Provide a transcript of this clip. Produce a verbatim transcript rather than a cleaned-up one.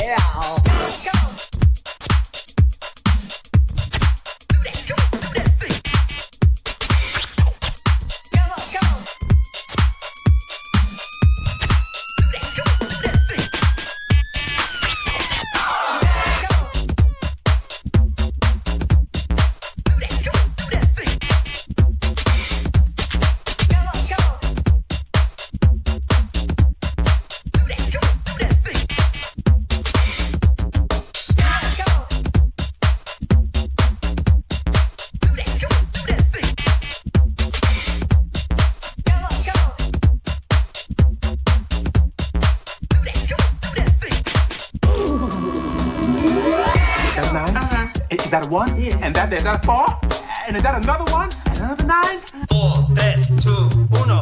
Yeah. Is that a one? Yeah. And that, is that a four? And is that another one? And another nine? Four, tres, two, uno.